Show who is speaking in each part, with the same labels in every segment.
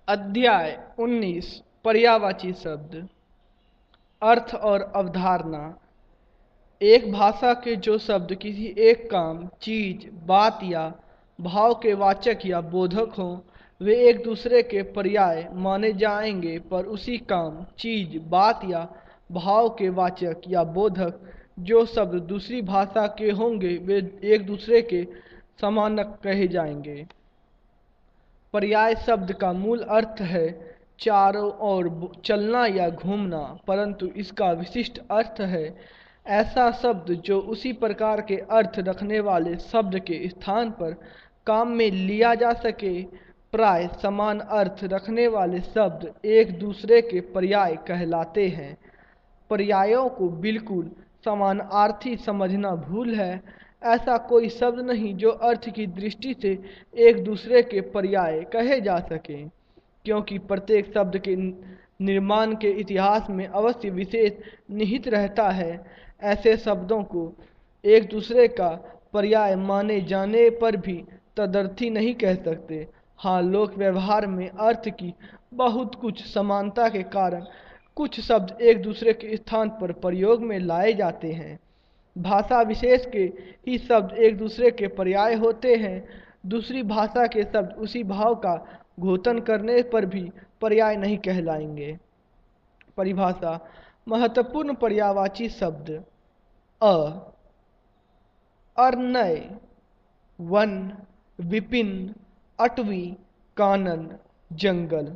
Speaker 1: अध्याय 19 पर्यायवाची शब्द। अर्थ और अवधारणा। एक भाषा के जो शब्द किसी एक काम, चीज, बात या भाव के वाचक या बोधक हों, वे एक दूसरे के पर्याय माने जाएंगे, पर उसी काम, चीज, बात या भाव के वाचक या बोधक जो शब्द दूसरी भाषा के होंगे, वे एक दूसरे के समानक कहे जाएंगे। पर्याय शब्द का मूल अर्थ है चारों ओर चलना या घूमना, परंतु इसका विशिष्ट अर्थ है ऐसा शब्द जो उसी प्रकार के अर्थ रखने वाले शब्द के स्थान पर काम में लिया जा सके। प्राय समान अर्थ रखने वाले शब्द एक दूसरे के पर्याय कहलाते हैं। पर्यायों को बिल्कुल समानार्थी समझना भूल है। ऐसा कोई शब्द नहीं जो अर्थ की दृष्टि से एक दूसरे के पर्याय कहे जा सके, क्योंकि प्रत्येक शब्द के निर्माण के इतिहास में अवश्य विशेष निहित रहता है। ऐसे शब्दों को एक दूसरे का पर्याय माने जाने पर भी तदर्थी नहीं कह सकते। हाँ, लोक व्यवहार में अर्थ की बहुत कुछ समानता के कारण कुछ शब्द एक दूसरे के स्थान पर प्रयोग में लाए जाते हैं। भाषा विशेष के ही शब्द एक दूसरे के पर्याय होते हैं। दूसरी भाषा के शब्द उसी भाव का घोतन करने पर भी पर्याय नहीं कहलाएंगे। परिभाषा। महत्वपूर्ण पर्यायवाची शब्द: अर्नय, वन, विपिन, अटवी, कानन, जंगल।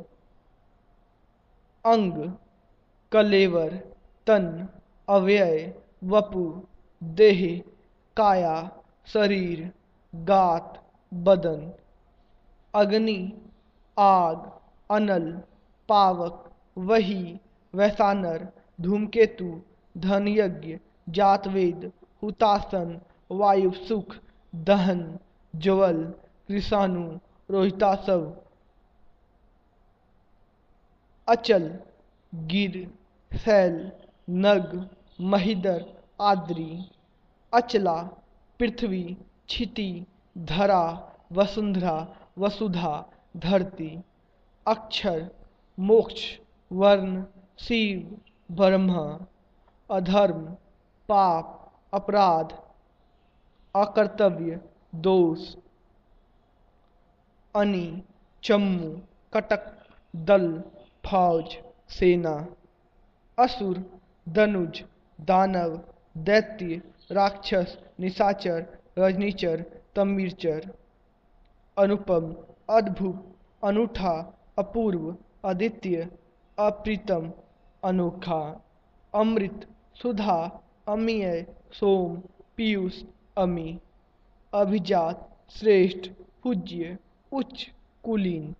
Speaker 1: अंग, कलेवर, तन, अव्यय, वपु, देह, काया, शरीर, गात, बदन। अग्नि, आग, अनल, पावक, वही, वैसानर, धूमकेतु, धनयज्ञ, जातवेद, हुतासन, वायु सुख, दहन, ज्वल, कृषाणु, रोहितासव। अचल, गिर, शैल, नग, महिदर, आद्री। अचला, पृथ्वी, क्षिति, धरा, वसुंधरा, वसुधा, धरती। अक्षर, मोक्ष, वर्ण, शिव, ब्रह्मा। अधर्म, पाप, अपराध, अकर्तव्य, दोष। अनि, चम्मू, कटक, दल, फौज, सेना। असुर, दनुज, दानव, दैत्य, राक्षस, निशाचर, रजनीचर, तमीरचर। अनुपम, अद्भुत, अनूठा, अपूर्व, अद्वितीय, अप्रीतम, अनोखा। अमृत, सुधा, अमीय, सोम, पीयूष, अमी। अभिजात, श्रेष्ठ, पूज्य, उच्च, कुलीन।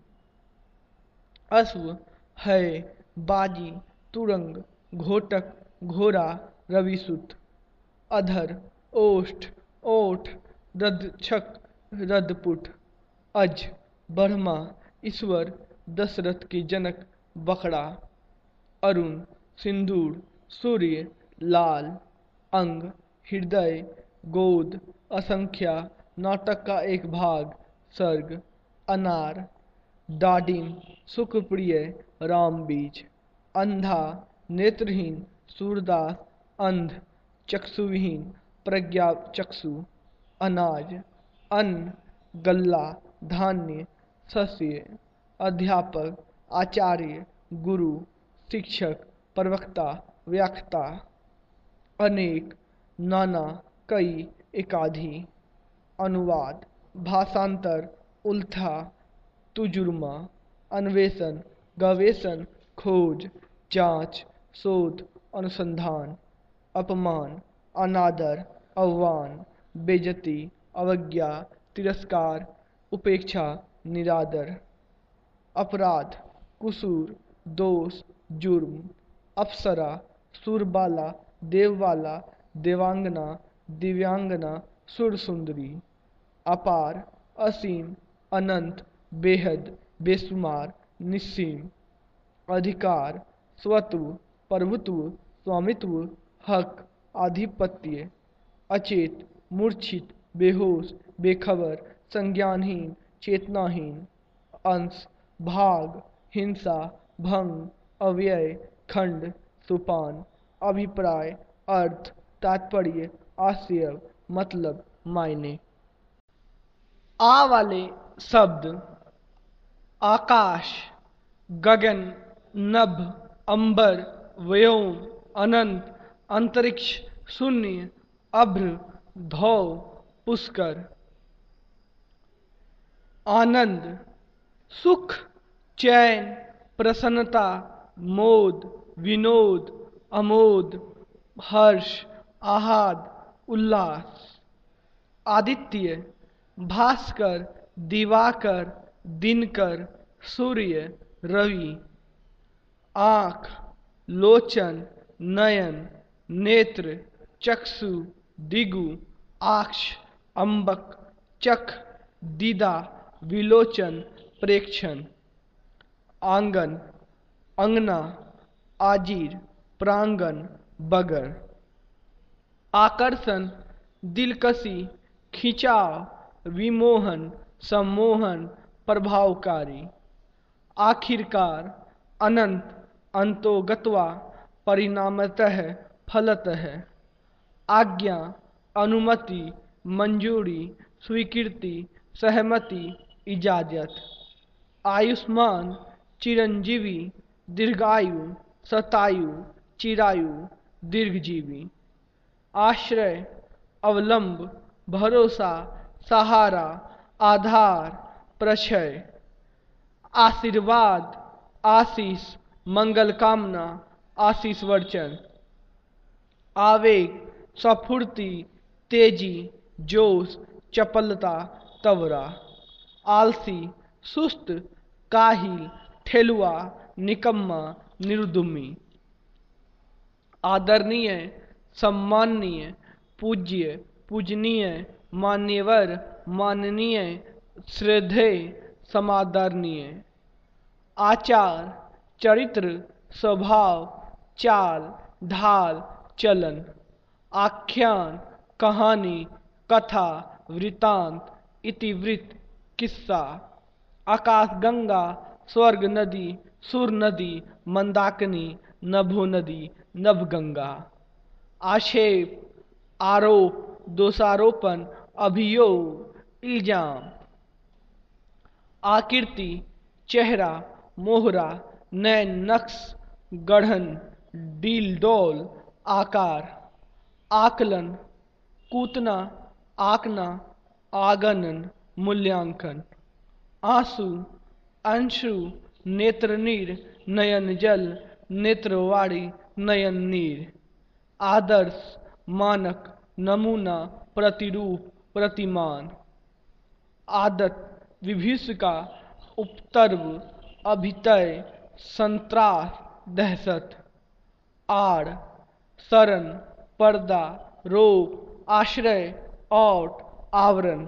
Speaker 1: अश्व, है, बाजी, तुरंग, घोटक, घोड़ा, रविसुत। अधर, ओष्ठ, ओठ, रदछक, रदपुट। अज, ब्रह्मा, ईश्वर, दशरथ के जनक, बकरा। अरुण, सिंदूर, सूर्य, लाल। अंग, हृदय, गोद, असंख्या, नाटक का एक भाग, सर्ग। अनार, डाडिम, सुखप्रिय, रामबीज। अंधा, नेत्रहीन, सूरदास, अंध, चक्षुविहीन, प्रज्ञा चक्षु। अनाज, अन्न, गल्ला, धान्य, शस्य। अध्यापक, आचार्य, गुरु, शिक्षक, प्रवक्ता, व्याख्याता। अनेक, नाना, कई, एकाधी। अनुवाद, भाषांतर, उल्था, तुजुर्मा। अन्वेषण, गवेषण, खोज, जांच, शोध, अनुसंधान। अपमान, अनादर, अवमान, बेइज्जती, अवज्ञा, तिरस्कार, उपेक्षा, निरादर। अपराध, कुसूर, दोष, जुर्म। अप्सरा, सुरबाला, देववाला, देवांगना, दिव्यांगना, सुरसुंदरी। अपार, असीम, अनंत, बेहद, बेशुमार, निस्सीम। अधिकार, स्वत्व, प्रभुत्व, स्वामित्व, हक, आधिपत्य। अचेत, मूर्छित, बेहोश, बेखबर, संज्ञानहीन, चेतनाहीन। अंश, भाग, हिंसा, भंग, अव्यय, खंड, सोपान। अभिप्राय, अर्थ, तात्पर्य, आशय, मतलब, मायने। आ वाले शब्द आकाश, गगन, नभ, अंबर, व्योम, अनंत, अंतरिक्ष, शून्य, अभ्र, धौ, पुष्कर। आनंद, सुख, चैन, प्रसन्नता, मोद, विनोद, अमोद, हर्ष, आह्लाद, उल्लास। आदित्य, भास्कर, दिवाकर, दिनकर, सूर्य, रवि। आँख, लोचन, नयन, नेत्र, चक्षु, दिगु, आक्ष, अम्बक, चख, दीदा, विलोचन, प्रेक्षण। आंगन, अंगना, आजीर, प्रांगण, बगर। आकर्षण, दिलकशी, खिंचाव, विमोहन, सम्मोहन, प्रभावकारी। आखिरकार, अनंत, अंतो गत्वा, परिणामतः, फलतः। आज्ञा, अनुमति, मंजूरी, स्वीकृति, सहमति, इजाजत। आयुष्मान, चिरंजीवी, दीर्घायु, शतायु, चिरायु, दीर्घजीवी। आश्रय, अवलंब, भरोसा, सहारा, आधार, प्रशय। आशीर्वाद, आशीष, मंगल कामना, आशीष वर्चन। आवेग, स्फूर्ति, तेजी, जोश, चपलता, तवरा। आलसी, सुस्त, काहिल, ठेलुआ, निकम्मा, निर्दुमी। आदरणीय, सम्माननीय, पूज्य, पूजनीय, मान्यवर, माननीय, श्रद्धेय, समादरणीय। आचार, चरित्र, स्वभाव, चाल, ढाल, चलन। आख्यान, कहानी, कथा, वृतांत, इतिवृत्त, किस्सा। आकाशगंगा, स्वर्ग नदी, सुर नदी, मंदाकिनी, नभो नदी, नभगंगा। आक्षेप, आरोप, दोषारोपण, अभियोग, इल्जाम। आकृति, चेहरा, मोहरा, नैन नक्श, गढ़न, डील डोल, आकार। आकलन, कूतना, आकना, आगनन, मूल्यांकन। आंसू, अंशु, नेत्रनीर, नयन जल, नेत्रवाड़ी, नयन नीर। आदर्श, मानक, नमूना, प्रतिरूप, प्रतिमान। आदत, विभीषिका, उपद्रव, अभितय, संत्रास, दहशत। आड़, शरण, पर्दा, रोप, आश्रय, औट, आवरण।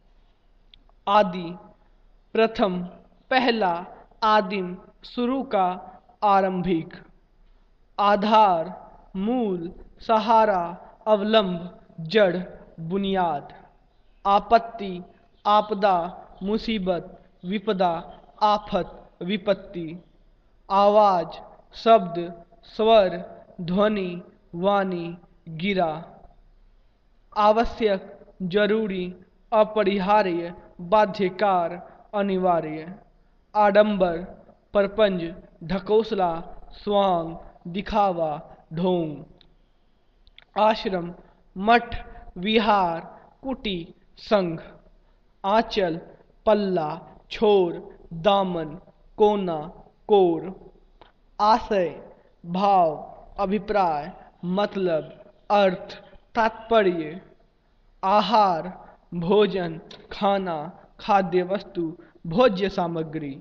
Speaker 1: आदि, प्रथम, पहला, आदिम, शुरू का, आरंभिक। आधार, मूल, सहारा, अवलंब, जड़, बुनियाद। आपत्ति, आपदा, मुसीबत, विपदा, आफत, विपत्ति। आवाज, शब्द, स्वर, ध्वनि, वाणी, गिरा। आवश्यक, जरूरी, अपरिहार्य, बाध्यकार, अनिवार्य। आडंबर, परपंच, ढकोसला, स्वांग, दिखावा, ढोंग। आश्रम, मठ, विहार, कुटी, संघ। आंचल, पल्ला, छोर, दामन, कोना, कोर। आशय, भाव, अभिप्राय, मतलब, अर्थ, तात्पर्य। आहार, भोजन, खाना, खाद्य वस्तु, भोज्य सामग्री।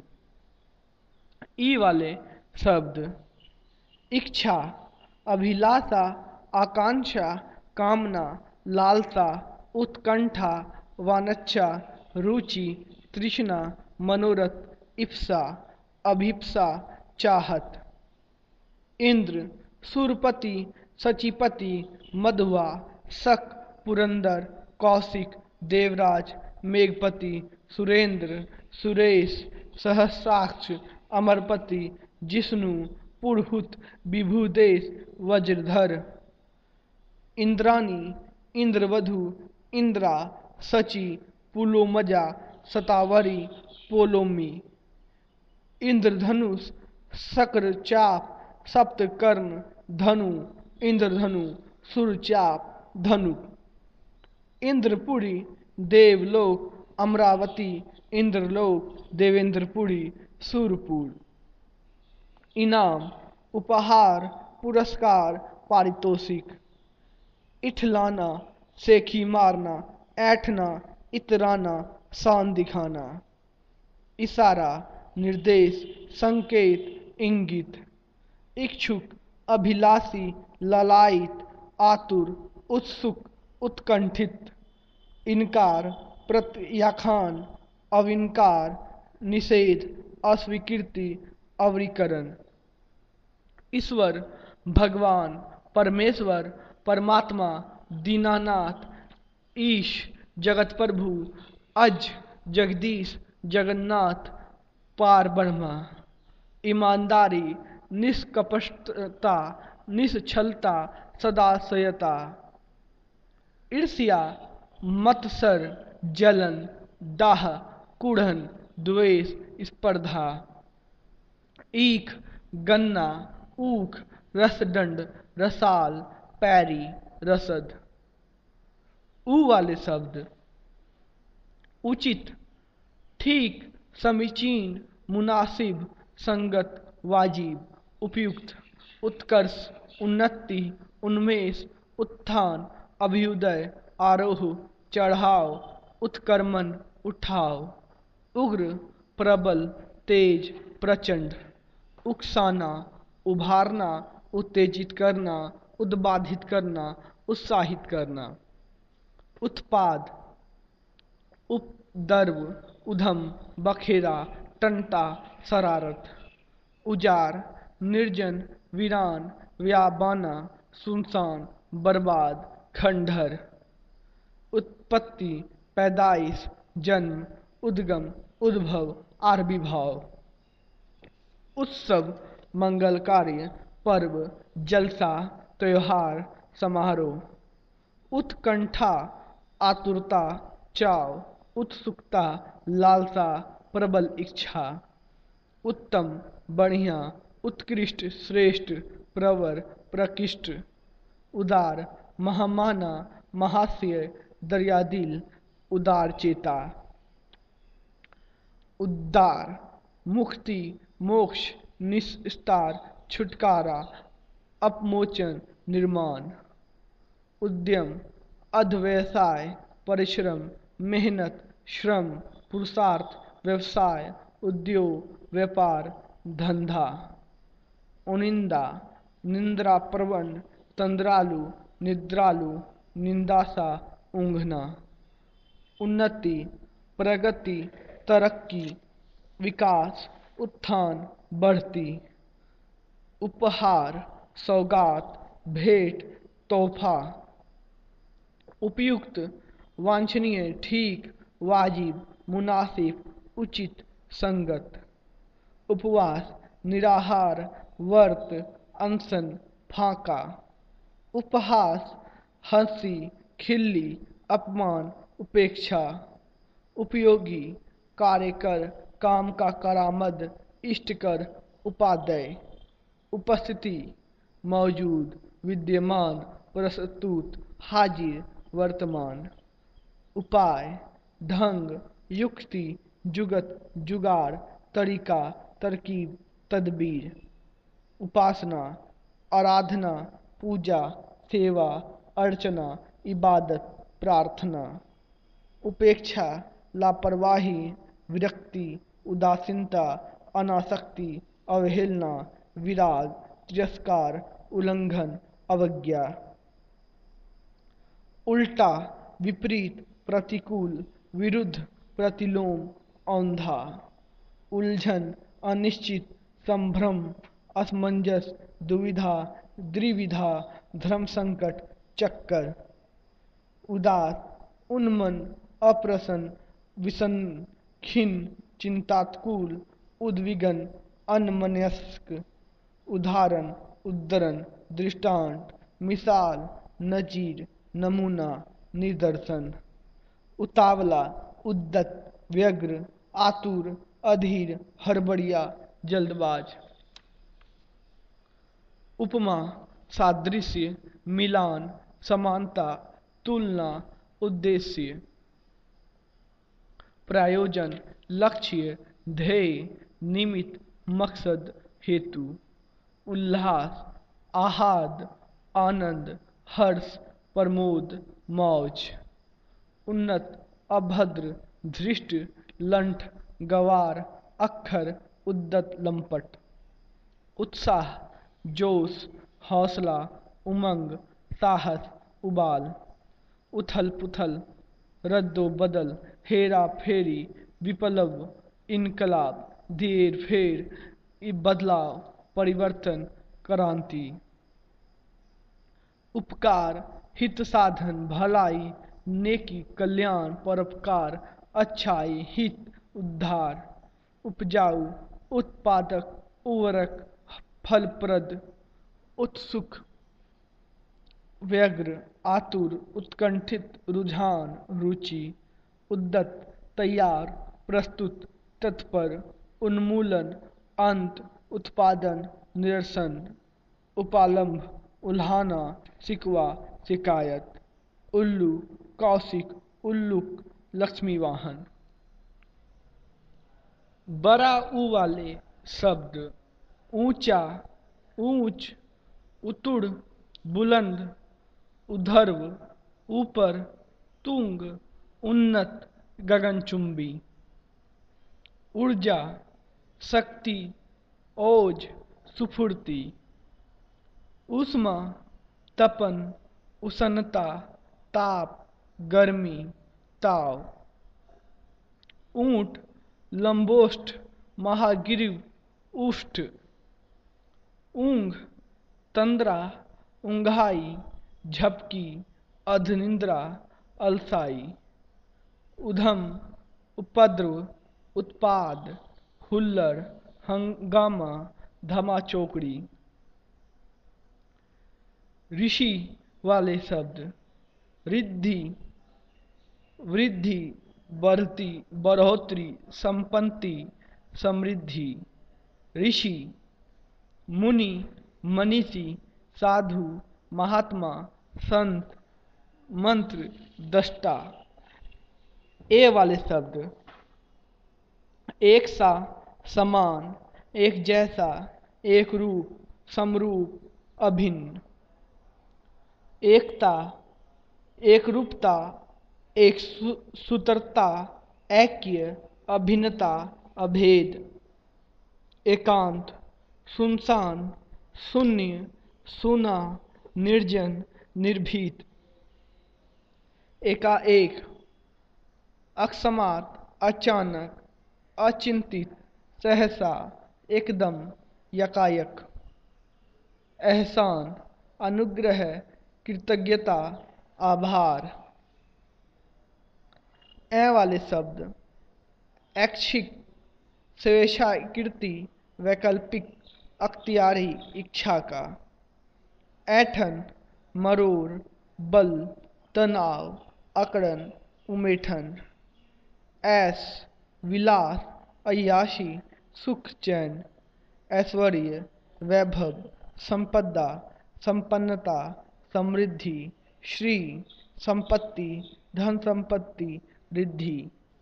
Speaker 1: ई वाले शब्द इच्छा, अभिलाषा, आकांक्षा, कामना, लालसा, उत्कंठा, वांछा, रुचि, तृष्णा, मनोरथ, इप्सा, अभिप्सा, चाहत। इंद्र, सुरपति, सचिपति, मधुआ, शक, पुरंदर, कौशिक, देवराज, मेघपति, सुरेंद्र, सुरेश, सहस्राक्ष, अमरपति जिष्णु पुरहुत विभुदेश वज्रधर। इंद्राणी इंद्रवधु इंद्रा सची पुलोमजा शतावरी पोलोमी। इंद्रधनुष शक्र चाप सप्तकर्ण धनु इंद्रधनु सुरचाप धनु। इंद्रपुरी देवलोक अमरावती इंद्रलोक देवेंद्रपुरी सूरपुर। इनाम उपहार पुरस्कार पारितोषिक। इठलाना सेखी मारना ऐठना इतराना शान दिखाना। इशारा निर्देश संकेत इंगित। इच्छुक अभिलाषी ललायित आतुर उत्सुक उत्कंठित। इनकार प्रत्याख्यान अविनकार निषेध अस्वीकृति अवरीकरण। ईश्वर भगवान परमेश्वर परमात्मा दीनानाथ ईश जगत प्रभु अज जगदीश जगन्नाथ पार ब्रह्मा। ईमानदारी निष्कपटता निश्छलता सदाशयता। ईर्ष्या मत्सर जलन दाह कुढ़न द्वेष स्पर्धा। ईख गन्ना ऊख रसदंड रसाल पैरी रसद। ऊ वाले शब्द उचित ठीक समीचीन मुनासिब संगत वाजिब उपयुक्त। उत्कर्ष उन्नति उन्मेष उत्थान अभ्युदय आरोह चढ़ाव उत्क्रमण उठाव। उग्र प्रबल तेज प्रचंड। उकसाना उभारना उत्तेजित करना उद्बाधित करना उत्साहित करना। उत्पाद उपद्रव उधम बखेरा टंटा शरारत। उजार निर्जन वीरान व्याबाना सुनसान बर्बाद खंडहर। उत्पत्ति पैदाइश जन्म उद्गम उद्भव आविर्भाव। उत्सव मंगल कार्य पर्व जलसा त्योहार समारोह। उत्कंठा आतुरता चाव उत्सुकता लालसा प्रबल इच्छा। उत्तम बढ़िया उत्कृष्ट श्रेष्ठ प्रवर प्रकृष्ट। उदार महामाना महाशय दरियादिल उदार चेता। उद्धार मुक्ति मोक्ष निस्तार छुटकारा अपमोचन निर्माण। उद्यम अध्यवसाय परिश्रम मेहनत श्रम पुरुषार्थ व्यवसाय उद्योग व्यापार धंधा। उनिंदा निंद्रा प्रवण तंद्रालु निद्रालु निंदासा ऊँघना। उन्नति प्रगति तरक्की विकास उत्थान बढ़ती। उपहार सौगात भेंट तोहफा। उपयुक्त वांछनीय ठीक वाजिब मुनासिब उचित संगत। उपवास निराहार व्रत अनशन फाका। उपहास हंसी खिल्ली अपमान उपेक्षा। उपयोगी कार्यकर काम का करामद इष्टकर उपादेय। उपस्थिति मौजूद विद्यमान प्रस्तुत हाजिर वर्तमान। उपाय ढंग युक्ति जुगत जुगाड़ तरीका तरकीब तदबीर। उपासना आराधना पूजा सेवा अर्चना इबादत प्रार्थना। उपेक्षा लापरवाही विरक्ति उदासीनता अनासक्ति अवहेलना विराग तिरस्कार उल्लंघन अवज्ञा। उल्टा विपरीत प्रतिकूल विरुद्ध प्रतिलोम औंधा। उलझन अनिश्चित संभ्रम असमंजस दुविधा द्विविधा धर्म संकट चक्कर। उदास उन्मन अप्रसन्न विषन्न खिन्न चिंताकुल उद्विग्न अनमनस्क, उदाहरण, उद्धरण, दृष्टांत, मिसाल, नजीर, नमूना, निदर्शन। उतावला, उद्दत, व्यग्र, आतुर, अधीर, हड़बड़िया, जल्दबाज। उपमा, सादृश्य, मिलान, समानता, तुलना, उद्देश्य। प्रयोजन, लक्ष्य, ध्येय, निमित्त, मकसद, हेतु। उल्लास, आह्लाद, आनंद, हर्ष, प्रमोद, मौज। उन्नत, अभद्र, धृष्ट, लंठ, गवार, अक्खर, उद्दत, लंपट। उत्साह, जोश, हौसला, उमंग, साहस, उबाल। उथल पुथल, रद्दो बदल, हेरा फेरी, विप्लव, इनकलाब, देर फेर, बदलाव, परिवर्तन, क्रांति। उपकार, हित साधन, भलाई, नेकी, कल्याण, परोपकार, अच्छाई, हित, उद्धार। उपजाऊ, उत्पादक, उर्वरक, फलप्रद। उत्सुक, व्यग्र, आतुर, उत्कंठित, रुझान, रुचि। उद्दत, तैयार, प्रस्तुत, तत्पर। उन्मूलन, अंत, उत्पादन, निरसन। उपालंभ, उल्हाना, शिकवा, शिकायत। उल्लू, कौशिक, उल्लुक, लक्ष्मी वाहन। बड़ा ऊ वाले शब्द, ऊंचा, ऊंच, उतुड़, बुलंद, उधर्व, ऊपर, तुंग, उन्नत, गगनचुंबी। ऊर्जा, शक्ति, ओज, सुफुर्ती। ऊष्मा, तपन, उष्णता, ताप, गर्मी, ताव। ऊंट, लंबोष्ठ, महागिरीव, उष्ठ। ऊंघ, तंद्रा, ऊंघाई, झपकी, अधनिंद्रा, अलसाई। उधम, उपद्रव, उत्पाद, हुल्लड़, हंगामा, धमाचौकड़ी। ऋषि वाले शब्द, रिद्धि, वृद्धि, बढ़ती, बढ़ोतरी, संपत्ति, समृद्धि। ऋषि, मुनि, मनीषी, साधु, महात्मा, संत, मंत्र, दृष्टा। ए वाले शब्द, एक सा, समान, एक जैसा, एक रूप, समरूप, अभिन्न। एकता, एक रूपता, एक सूत्रता, ऐक्य, अभिन्नता, अभेद। एकांत, सुनसान, शून्य, सूना, निर्जन, निर्भीत। एकाएक, अकस्मात, अचानक, अचिंतित, सहसा, एकदम, यकायक। एहसान, अनुग्रह, कृतज्ञता, आभार। ए वाले शब्द, ऐच्छिक, स्वेच्छाकृति, वैकल्पिक, अख्तियारी, इच्छा का। ऐठन, मरोड़, बल, तनाव, अकड़न, उमेठन। ऐश, विलास, अय्याशी, सुख चैन। ऐश्वर्य, वैभव, संपदा, संपन्नता, समृद्धि। श्री, संपत्ति, धन संपत्ति, रिद्धि।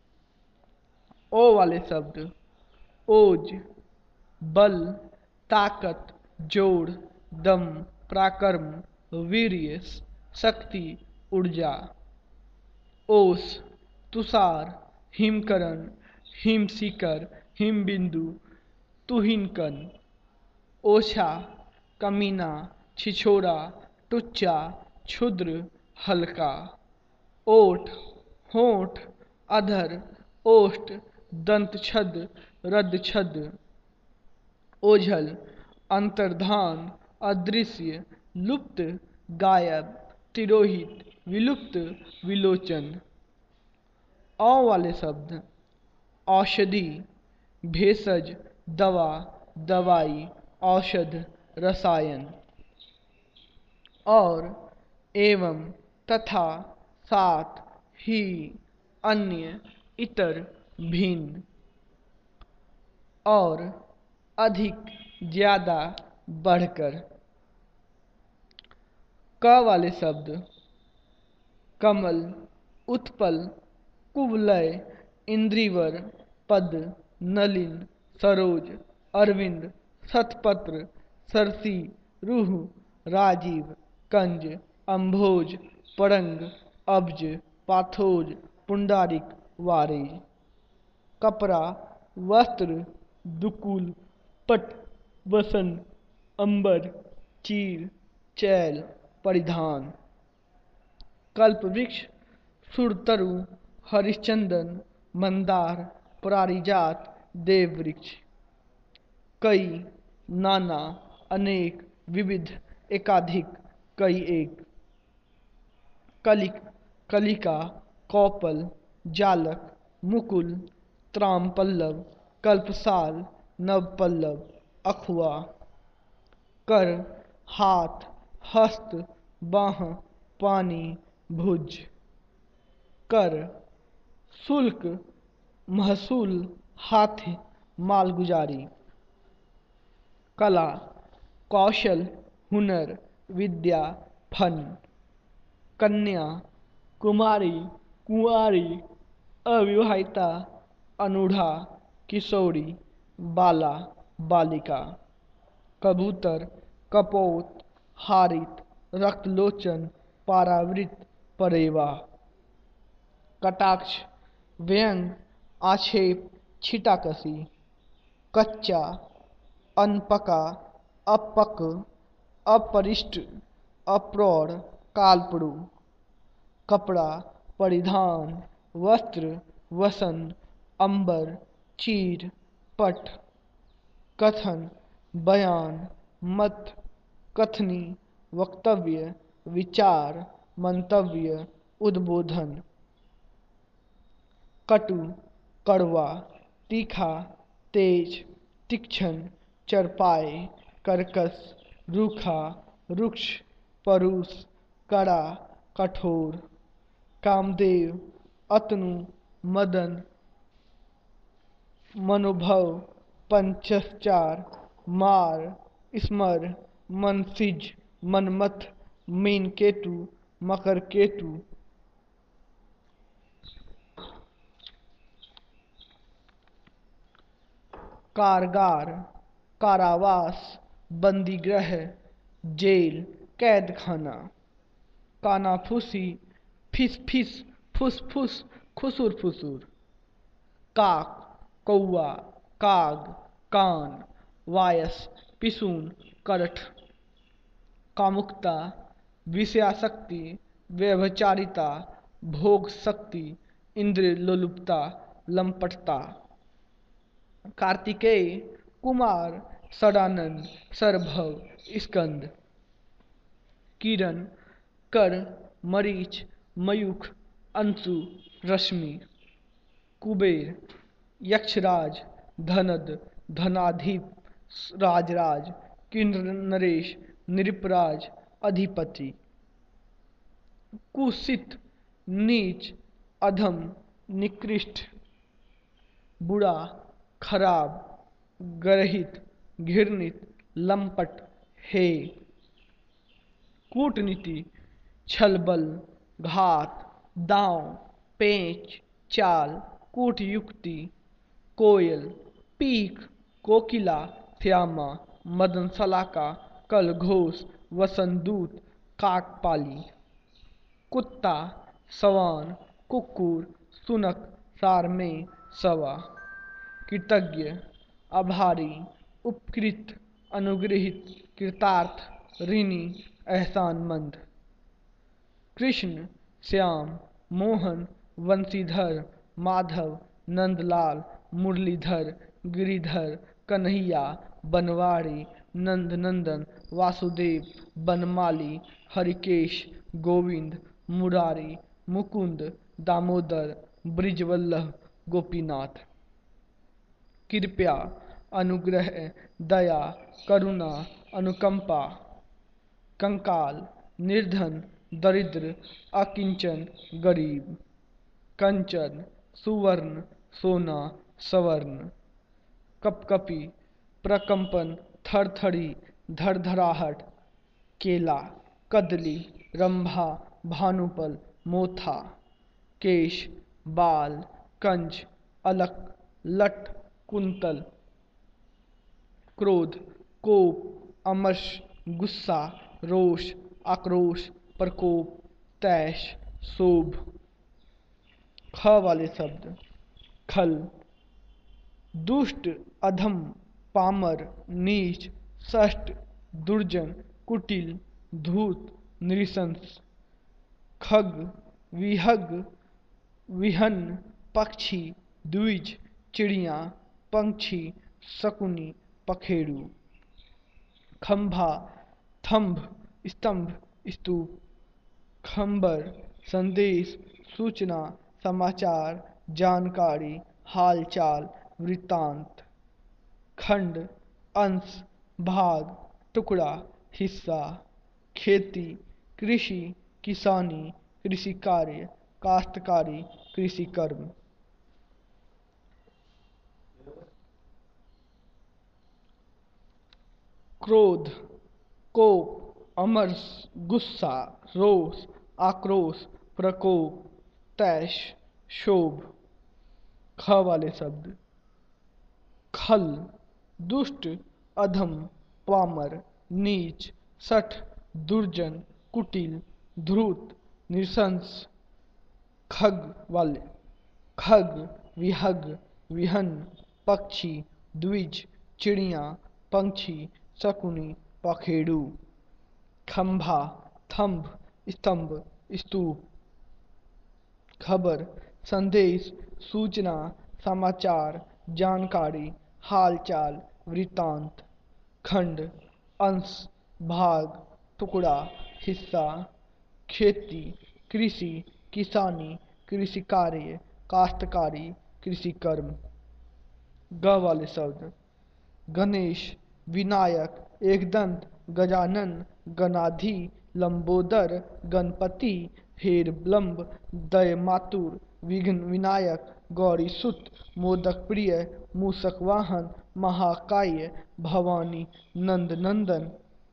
Speaker 1: ओ वाले शब्द, ओज, बल, ताकत, जोड़, दम, पराक्रम, वीर्य, शक्ति, ऊर्जा। ओस, तुषार, हिमकरण, हिमशिखर, हिमबिंदु, तुहिनकन। ओछा, कमीना, छिछोरा, टुच्चा, क्षुद्र, हल्का। ओठ, होंठ, अधर, ओष्ठ, दंतछद, रदछद। ओझल, अंतर्धान, अदृश्य, लुप्त, गायब, तिरोहित, विलुप्त, विलोचन। औ वाले शब्द, औषधि, भेषज, दवा, दवाई, औषध, रसायन और एवं तथा साथ ही अन्य इतर भिन्न और अधिक ज्यादा बढ़कर। क वाले शब्द कमल, उत्पल, कुवलय, इंद्रिवर, पद, नलिन, सरोज, अरविंद, शतपत्र, सरसी, रूह, राजीव, कंज, अम्भोज, परंग, अब्ज, पाथोज, पुंडारिक, वारिज। कपड़ा, वस्त्र, दुकुल, पट, वसन, अंबर, चीर, चैल, परिधान। कल्प वृक्ष, सुरतरु, हरिश्चंदन, मंदार, पारिजात, देव वृक्ष। कई, नाना, अनेक, विविध, एकाधिक, कई एक। कलिक, कलिका, कौपल, जालक, मुकुल, त्राम पल्लव, कल्पसाल, नवपल्लव, अखुआ। कर, हाथ, हस्त, बाह, पानी, भुज। कर, शुल्क, महसूल, हाथी, मालगुजारी। कला, कौशल, हुनर, विद्या, फन। कन्या, कुमारी, कुंवारी, अविवाहिता, अनूढ़ा, किशोरी, बाला, बालिका। कबूतर, कपोत, हारित, रक्तलोचन, पारावृत, परेवा। कटाक्ष, व्यंग, आक्षेप, छिटाकसी। कच्चा, अनपका, अपक, अपरिष्ट, अप्रौढ़, कालपुरु। कपड़ा, परिधान, वस्त्र, वसन, अंबर, चीर, पट। कथन, बयान, मत, कथनी, वक्तव्य, विचार, मंतव्य, उद्बोधन। कटु, कड़वा, तीखा, तेज, तीक्ष्ण, चरपाए, कर्कश, रूखा, रुक्ष, परुष, कड़ा, कठोर। कामदेव, अतनु, मदन, मनोभव, पंचचार, मार, स्मर, मनसिज, मनमथ, मीनकेतु, मकरकेतु। कारगार, कारावास, बंदीगृह, जेल, कैद खाना। कानाफूसी, फिस फिस, फुस फुस, खुसुर फुसुर। काक, कौआ, काग, कान, वायस, पिसून, करठ। कामुकता, विषयासक्ति, व्यभिचारिता, भोग शक्ति, इंद्रिय लोलुपता, लंपटता। कार्तिकेय, कुमार, सदानंद, सरभव, स्कंद। किरण, कर, मरीच, मयूख, अंशु, रश्मि। कुबेर, यक्षराज, धनद, धनाधिप, राजराज, किन्नर नरेश, नृपराज, अधिपति। कुत्सित, नीच, अधम, निकृष्ट। बुरा, खराब, गर्हित, घृणित, लंपट, हे। कूटनीति, छलबल, घात, दांव, पेंच, चाल, कूटयुक्ति। कोयल, पीक, कोकिला, श्यामा, मदनसलाका, कलघोष, वसंदूत, काकपाली। कुत्ता, सवान, कुक्कुर, सुनक, सारमेय, सवा। कृतज्ञ, आभारी, उपकृत, अनुग्रहित, कृतार्थ, ऋणी, एहसानमंद। कृष्ण, श्याम, मोहन, वंशीधर, माधव, नंदलाल, मुरलीधर, गिरिधर, कन्हैया, बनवारी, नंदनंदन, वासुदेव, बनमाली, हरिकेश, गोविंद, मुरारी, मुकुंद, दामोदर, ब्रिजवल्लभ, गोपीनाथ। कृपया, अनुग्रह, दया, करुणा, अनुकंपा। कंकाल, निर्धन, दरिद्र, अकिंचन, गरीब। कंचन, सुवर्ण, सोना, सवर्ण। कपकपी, प्रकंपन, थरथरी, धड़धड़ाहट। केला, कदली, रंभा, भानुपल, मोथा। केश, बाल, कंज, अलक, लट, कुंतल। क्रोध, कोप, अमर्ष, गुस्सा, रोष, आक्रोश, प्रकोप, तैश, शोभ। ख वाले शब्द। खल, दुष्ट, अधम, पामर, नीच, षष्ट, दुर्जन, कुटिल, धूर्त, नृशंस। खग, विहग, विहन, पक्षी, द्विज, चिड़िया, पंक्षी, शकुनी, पखेरु। खंभा, थंभ, स्तंभ, स्तूप। खंबर, संदेश, सूचना, समाचार, जानकारी, हालचाल, वृत्तांत। खंड, अंश, भाग, टुकड़ा, हिस्सा। खेती, कृषि, किसानी, कृषि कार्य, काश्तकारी, कृषि कर्म। क्रोध, कोप, अमर्ष, गुस्सा, रोष, आक्रोश, प्रकोप, तैश, शोभ। ख वाले शब्द। खल, दुष्ट, अधम, पामर, नीच, शठ, दुर्जन, कुटिल, धूर्त, नृशंस। खग वाले। खग, विहग, विहन, पक्षी, द्विज, चिड़िया, पंक्षी, शकुनी, पखेरु। खंभा, थंभ, स्तंभ, स्तूप। खबर, संदेश, सूचना, समाचार, जानकारी, हालचाल, वृत्तांत। खंड, अंश, भाग, टुकड़ा, हिस्सा। खेती, कृषि, किसानी, कृषि कार्य, काश्तकारी, कृषि कर्म। ग वाले शब्द। गणेश, विनायक, एकदंत, गजानन, गणाधि, लंबोदर, गणपति, हेरबलंब, दयमातुर, विघ्न विनायक, गौरीसुत, मोदक प्रिय, मूषक वाहन, महाकाय, भवानी, नंद नंदन।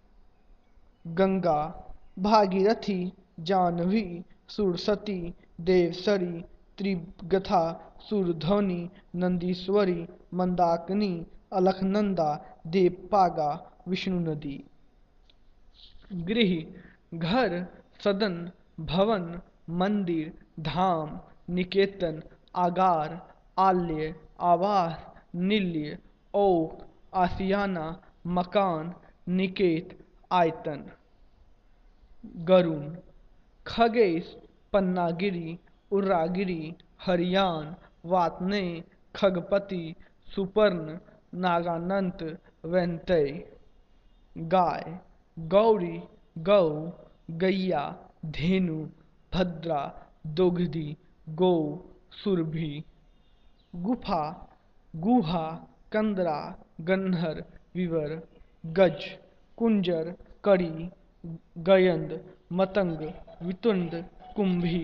Speaker 1: गंगा, भागीरथी, जाह्नवी, सुरसती, देवसरी, त्रिगथा, सुरध्वनि, नंदीश्वरी, मंदाकिनी, अलकनंदा, देवपागा, विष्णु नदी। गृह, घर, सदन, भवन, मंदिर, धाम, निकेतन, आगार, आलय, आवास, निलय, ओक, आशियाना, मकान, निकेत, आयतन। गरुण, खगेश, पन्नागिरी, उर्रागिरी, हरियान, वातने, खगपति, सुपर्ण, नागानंत, वैनतय। गाय, गौरी, गौ, गैया, धेनु, भद्रा, दोगधी, गौ, सुरभि। गुफा, गुहा, कंदरा, गन्हर, विवर। गज, कुंजर, कड़ी, गयंद, मतंग, वितुंड, कुंभी।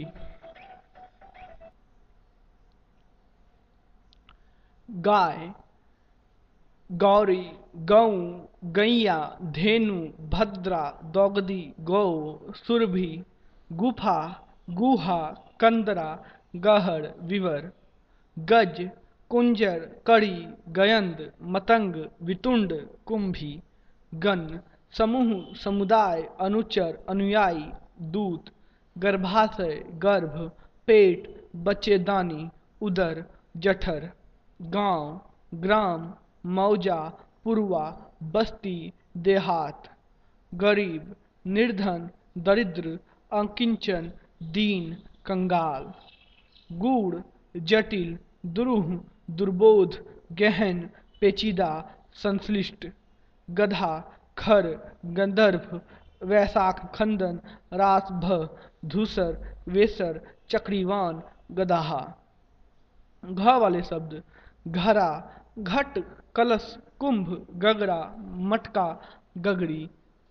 Speaker 1: गाय, गौरी, गौ, गैया, धेनु, भद्रा, दोगदी, गौ, सुरभि। गुफा, गुहा, कंदरा, गहर, विवर। गज, कुंजर, कड़ी, गयंद, मतंग, वितुंड, कुंभी। गण, समूह, समुदाय, अनुचर, अनुयायी, दूत। गर्भाशय, गर्भ, पेट, बच्चेदानी, उदर, जठर। गांव, ग्राम, मौजा, पुरवा, बस्ती, देहात। गरीब, निर्धन, दरिद्र, अकिंचन, दीन, कंगाल। गूढ़, जटिल, दुरूह, दुर्बोध, गहन, पेचीदा, संश्लिष्ट। गधा, खर, गंधर्व, वैशाख खंदन, रासभ, धूसर, वेसर, चक्रीवान, गदाहा। घ वाले शब्द। घरा, घट, कलश कुंभ गगरा मटका गगरी।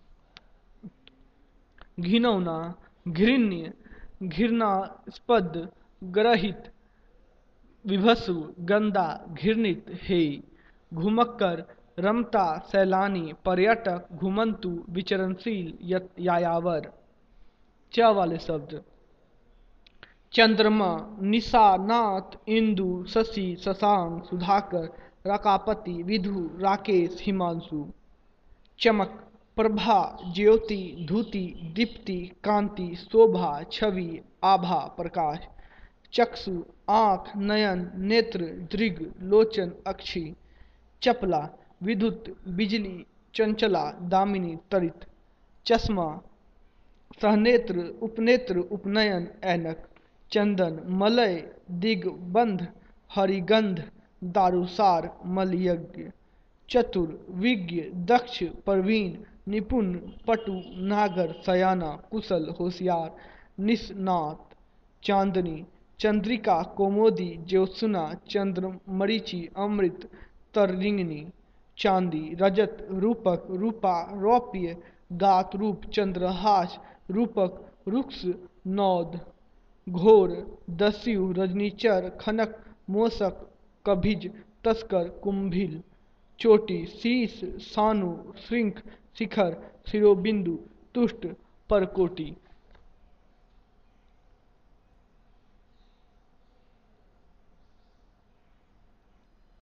Speaker 1: घिनौना घृण्य घृणास्पद ग्रहित विभस्व गंदा घृणित हे। घुमक्कर रमता सैलानी पर्यटक घुमंतु विचरणशील यायावर। च वाले शब्द चंद्रमा निशानाथ इंदु शशि शशांक सुधाकर रकापति विधु राकेश हिमांशु। चमक प्रभा ज्योति धूति दीप्ति कांति शोभा छवि आभा प्रकाश। चक्षु आँख नयन नेत्र दृग लोचन अक्षी। चपला विद्युत बिजली चंचला दामिनी तरित। चश्मा सहनेत्र उपनेत्र उपनयन ऐनक। चंदन मलय दिग्बंध हरिगंध दारुसार मलयज्ञ। चतुर विज्ञ दक्ष प्रवीण निपुण पटु नागर सयाना कुशल होशियार निष्णात। चांदनी चंद्रिका कोमोदी ज्योत्सना चंद्रमरीचि अमृत तररिंगिनी। चांदी रजत रूपक रूपा रौप्य गात रूप चंद्रहास रूपक रुक्ष नौद। घोर दस्यु रजनीचर खनक मोसक कभिज तस्कर कुंभिल। चोटी शीश सानु श्रृंख शिखर शिरोबिंदु तुष्ट परकोटि।